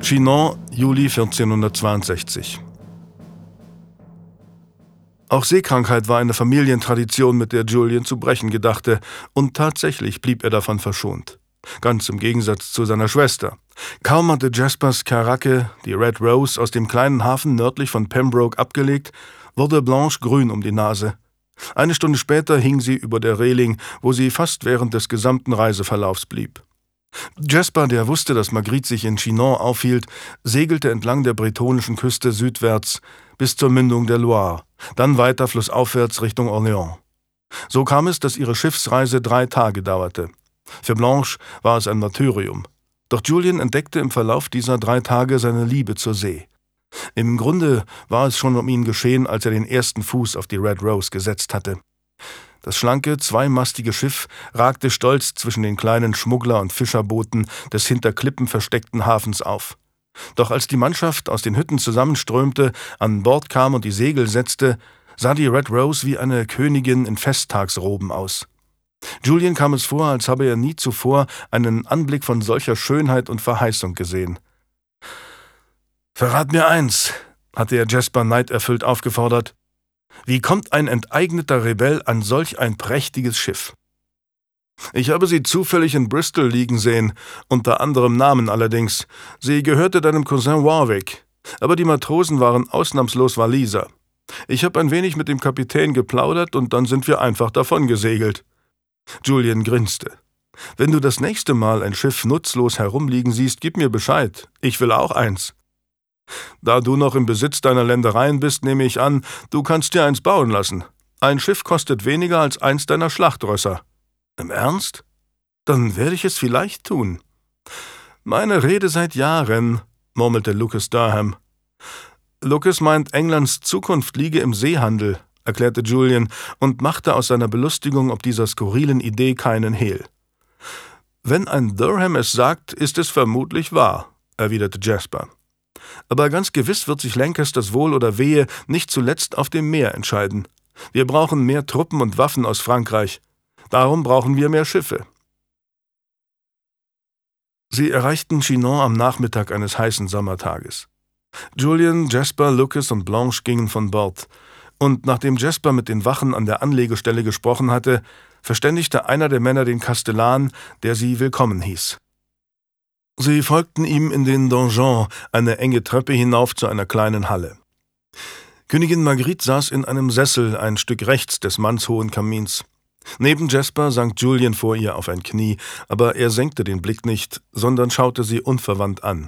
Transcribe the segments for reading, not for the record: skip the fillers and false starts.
Chinon, Juli 1462. Auch Seekrankheit war eine Familientradition, mit der Julien zu brechen gedachte, und tatsächlich blieb er davon verschont. Ganz im Gegensatz zu seiner Schwester. Kaum hatte Jaspers Karacke, die Red Rose, aus dem kleinen Hafen nördlich von Pembroke abgelegt, wurde Blanche grün um die Nase. Eine Stunde später hing sie über der Reling, wo sie fast während des gesamten Reiseverlaufs blieb. Jasper, der wusste, dass Marguerite sich in Chinon aufhielt, segelte entlang der bretonischen Küste südwärts bis zur Mündung der Loire, dann weiter flussaufwärts Richtung Orléans. So kam es, dass ihre Schiffsreise 3 Tage dauerte. Für Blanche war es ein Martyrium. Doch Julien entdeckte im Verlauf dieser 3 Tage seine Liebe zur See. Im Grunde war es schon um ihn geschehen, als er den ersten Fuß auf die Red Rose gesetzt hatte. Das schlanke, zweimastige Schiff ragte stolz zwischen den kleinen Schmuggler- und Fischerbooten des hinter Klippen versteckten Hafens auf. Doch als die Mannschaft aus den Hütten zusammenströmte, an Bord kam und die Segel setzte, sah die Red Rose wie eine Königin in Festtagsroben aus. Julien kam es vor, als habe er nie zuvor einen Anblick von solcher Schönheit und Verheißung gesehen. »Verrat mir eins«, hatte er Jasper neiderfüllt aufgefordert. »Wie kommt ein enteigneter Rebell an solch ein prächtiges Schiff?« »Ich habe sie zufällig in Bristol liegen sehen, unter anderem Namen allerdings. Sie gehörte deinem Cousin Warwick, aber die Matrosen waren ausnahmslos Waliser. Ich habe ein wenig mit dem Kapitän geplaudert und dann sind wir einfach davon gesegelt.« Julien grinste. »Wenn du das nächste Mal ein Schiff nutzlos herumliegen siehst, gib mir Bescheid. Ich will auch eins.« »Da du noch im Besitz deiner Ländereien bist, nehme ich an, du kannst dir eins bauen lassen. Ein Schiff kostet weniger als eins deiner Schlachtrösser.« »Im Ernst? Dann werde ich es vielleicht tun.« »Meine Rede seit Jahren«, murmelte Lucas Durham. »Lucas meint, Englands Zukunft liege im Seehandel«, erklärte Julien und machte aus seiner Belustigung ob dieser skurrilen Idee keinen Hehl. »Wenn ein Durham es sagt, ist es vermutlich wahr«, erwiderte Jasper. »Aber ganz gewiss wird sich Lancasters Wohl oder Wehe nicht zuletzt auf dem Meer entscheiden. Wir brauchen mehr Truppen und Waffen aus Frankreich. Darum brauchen wir mehr Schiffe.« Sie erreichten Chinon am Nachmittag eines heißen Sommertages. Julien, Jasper, Lucas und Blanche gingen von Bord, und nachdem Jasper mit den Wachen an der Anlegestelle gesprochen hatte, verständigte einer der Männer den Kastellan, der sie willkommen hieß. Sie folgten ihm in den Donjon, eine enge Treppe hinauf zu einer kleinen Halle. Königin Marguerite saß in einem Sessel ein Stück rechts des mannshohen Kamins. Neben Jasper sank Julien vor ihr auf ein Knie, aber er senkte den Blick nicht, sondern schaute sie unverwandt an.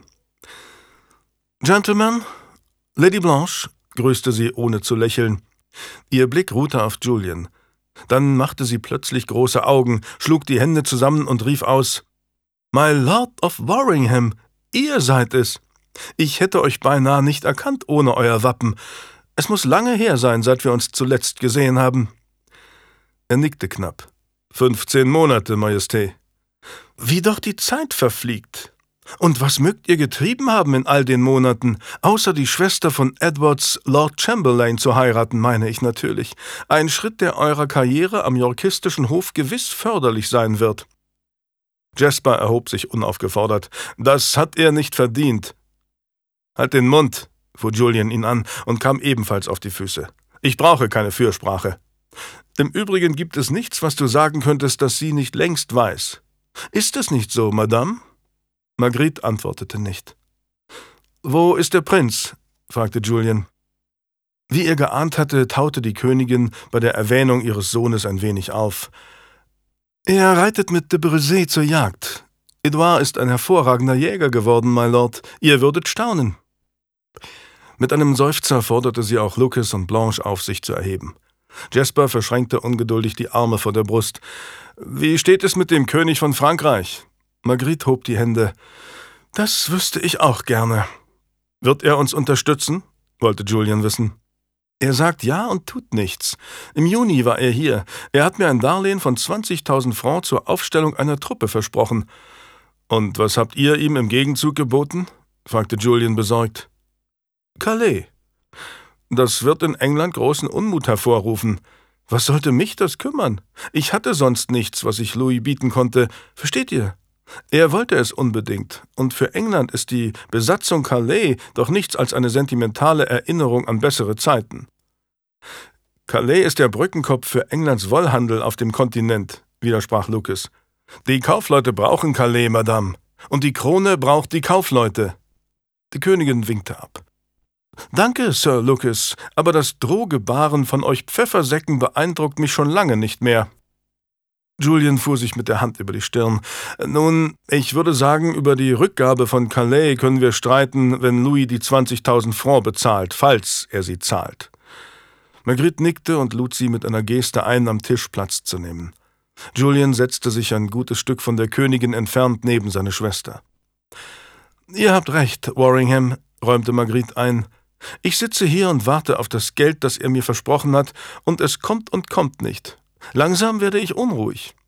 »Gentlemen, Lady Blanche«, grüßte sie, ohne zu lächeln. Ihr Blick ruhte auf Julien. Dann machte sie plötzlich große Augen, schlug die Hände zusammen und rief aus: »My Lord of Warringham, ihr seid es! Ich hätte euch beinahe nicht erkannt ohne euer Wappen. Es muss lange her sein, seit wir uns zuletzt gesehen haben.« Er nickte knapp. 15 Monate, Majestät. »Wie doch die Zeit verfliegt! Und was mögt ihr getrieben haben in all den Monaten, außer die Schwester von Edwards Lord Chamberlain zu heiraten, meine ich natürlich. Ein Schritt, der eurer Karriere am yorkistischen Hof gewiss förderlich sein wird.« Jasper erhob sich unaufgefordert. »Das hat er nicht verdient.« »Halt den Mund«, fuhr Julien ihn an und kam ebenfalls auf die Füße. »Ich brauche keine Fürsprache. Im Übrigen gibt es nichts, was du sagen könntest, das sie nicht längst weiß. Ist es nicht so, Madame?« Marguerite antwortete nicht. »Wo ist der Prinz?« fragte Julien. Wie er geahnt hatte, taute die Königin bei der Erwähnung ihres Sohnes ein wenig auf. »Er reitet mit de Brezé zur Jagd. Edouard ist ein hervorragender Jäger geworden, my Lord. Ihr würdet staunen.« Mit einem Seufzer forderte sie auch Lucas und Blanche auf, sich zu erheben. Jasper verschränkte ungeduldig die Arme vor der Brust. »Wie steht es mit dem König von Frankreich?« Marguerite hob die Hände. »Das wüsste ich auch gerne.« »Wird er uns unterstützen?« wollte Julien wissen. »Er sagt ja und tut nichts. Im Juni war er hier. Er hat mir ein Darlehen von 20.000 Francs zur Aufstellung einer Truppe versprochen.« »Und was habt ihr ihm im Gegenzug geboten?« fragte Julien besorgt. »Calais. Das wird in England großen Unmut hervorrufen. Was sollte mich das kümmern? Ich hatte sonst nichts, was ich Louis bieten konnte. Versteht ihr? Er wollte es unbedingt, und für England ist die Besatzung Calais doch nichts als eine sentimentale Erinnerung an bessere Zeiten. Calais ist der Brückenkopf für Englands Wollhandel auf dem Kontinent, widersprach Lucas. Die Kaufleute brauchen Calais, Madame, und die Krone braucht die Kaufleute. Die Königin winkte ab. »Danke, Sir Lucas, aber das Drohgebaren von euch Pfeffersäcken beeindruckt mich schon lange nicht mehr.« Julian fuhr sich mit der Hand über die Stirn. »Nun, ich würde sagen, über die Rückgabe von Calais können wir streiten, wenn Louis die 20.000 Francs bezahlt, falls er sie zahlt.« Marguerite nickte und lud sie mit einer Geste ein, am Tisch Platz zu nehmen. Julian setzte sich ein gutes Stück von der Königin entfernt neben seine Schwester. »Ihr habt recht, Warringham«, räumte Marguerite ein. »Ich sitze hier und warte auf das Geld, das er mir versprochen hat, und es kommt und kommt nicht. Langsam werde ich unruhig.«